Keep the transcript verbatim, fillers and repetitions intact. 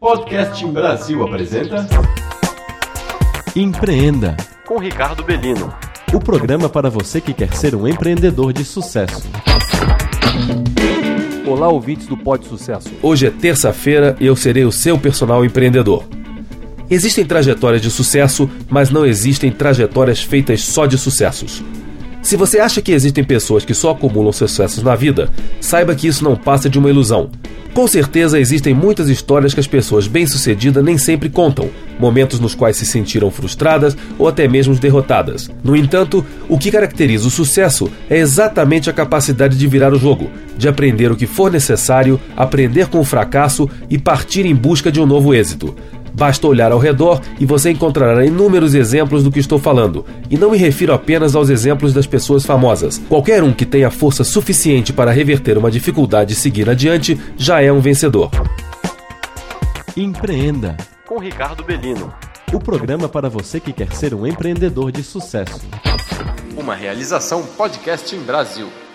Podcast em Brasil apresenta Empreenda, com Ricardo Bellino. o programa para você que quer ser um empreendedor de sucesso. Olá, ouvintes do Pod Sucesso. Hoje é terça-feira e eu serei o seu personal empreendedor. Existem trajetórias de sucesso, mas não existem trajetórias feitas só de sucessos. Se você acha que existem pessoas que só acumulam sucessos na vida, saiba que isso não passa de uma ilusão. Com certeza existem muitas histórias que as pessoas bem-sucedidas nem sempre contam, momentos nos quais se sentiram frustradas ou até mesmo derrotadas. No entanto, o que caracteriza o sucesso é exatamente a capacidade de virar o jogo, de aprender o que for necessário, aprender com o fracasso e partir em busca de um novo êxito. Basta olhar ao redor e você encontrará inúmeros exemplos do que estou falando. E não me refiro apenas aos exemplos das pessoas famosas. Qualquer um que tenha força suficiente para reverter uma dificuldade e seguir adiante já é um vencedor. Empreenda, Com Ricardo Bellino. o programa para você que quer ser um empreendedor de sucesso. uma realização Podcast em Brasil.